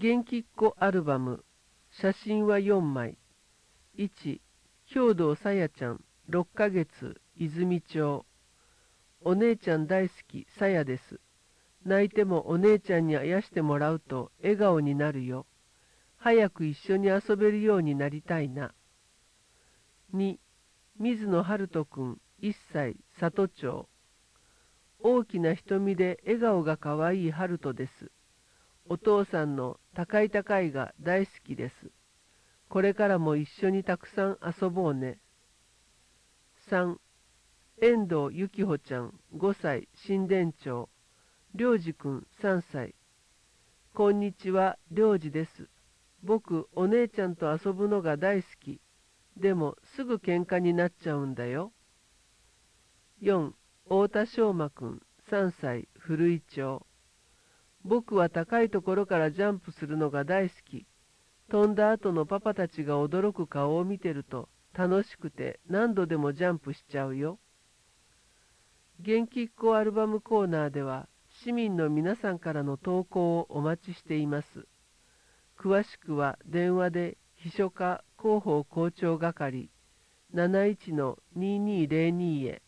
元気っ子アルバム、写真は4枚。1、兵藤さやちゃん、6ヶ月、泉町。お姉ちゃん大好き、さやです。泣いてもお姉ちゃんにあやしてもらうと笑顔になるよ。早く一緒に遊べるようになりたいな。2、水野春人くん、1歳、里町。大きな瞳で笑顔がかわいい春人です。お父さんの高い高いが大好きです。これからも一緒にたくさん遊ぼうね。3、遠藤ゆきほちゃん、5歳、新田町。りょうじくん、3歳。こんにちは、りょうじです。僕、お姉ちゃんと遊ぶのが大好き。でも、すぐ喧嘩になっちゃうんだよ。4、太田翔馬くん、3歳、古井町。僕は高いところからジャンプするのが大好き。飛んだ後のパパたちが驚く顔を見てると楽しくて何度でもジャンプしちゃうよ。元気っ子アルバムコーナーでは市民の皆さんからの投稿をお待ちしています。詳しくは電話で秘書課広報広聴係71-2202へ